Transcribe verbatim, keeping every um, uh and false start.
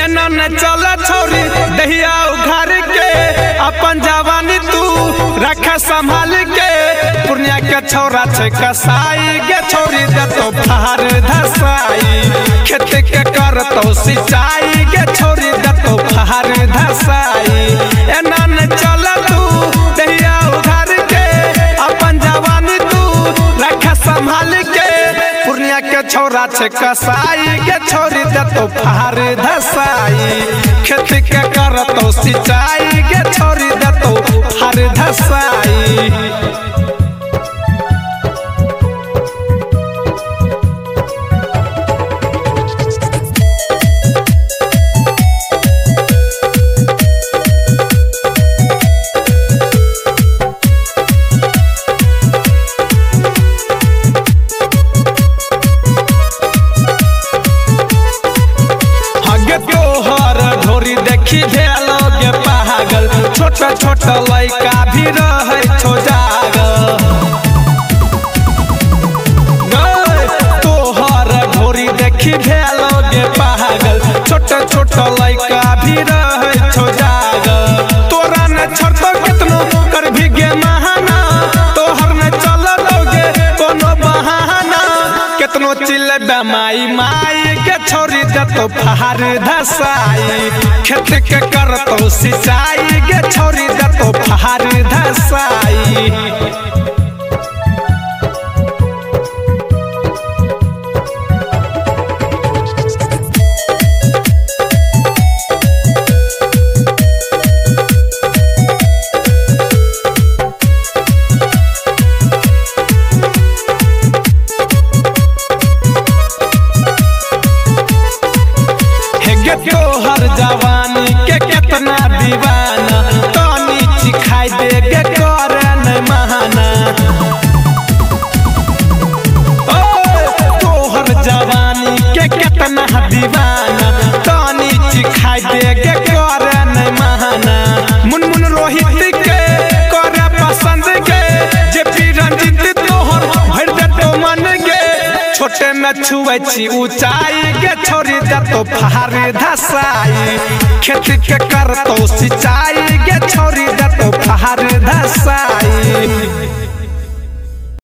एना न चल छोरी दहिया उघार के अपन जवानी तू रख संभाल के पूर्णिया के छौरा छे कसाई गे छोरी दे तो फार धसाई खेत के कर तो सिंचाई गे छोरी दे तो फार धसाई एना न चल तू दहिया उघार के अपन जवानी तू रख संभाल के पूर्णिया के छौरा छे कसाई गे छोरी दे तो फार धसाई खेत के कर तो सिंचाई गे छोरी दे तो फार धसाई। देखी भेलोगे पागल छोटा छोटा लड़का भी रहे छो जागल तोहर घोरी देखी भेलोगे पागल छोटा छोटा लड़का भी रहे छो जागल तोरा न छोड़तो कितनो कर भी गे महाना तोहर न चल दोगे कोनो बहाना कितनो चिल्ले माई माई के छोरी दे तो फार धसाई खेत के कर तो सिंचाई गे छोरी दे तो फार धसाई। तोहर जवानी के कितना दीवाना तनी चिखाई दे गे करे न महाना तोहर जवानी के कितना दीवाना तनी चिखाई दे गे करे न महाना मुनमुन रोहित के करे पसंद गे जे पी रंजित तोहर भर दे तो मन गे छोटे में छुए छी ऊंचाई गे छोरी दे तो फार धसाई खेत के कर तो सिंचाई गे छोरी दे तो फार धसाई।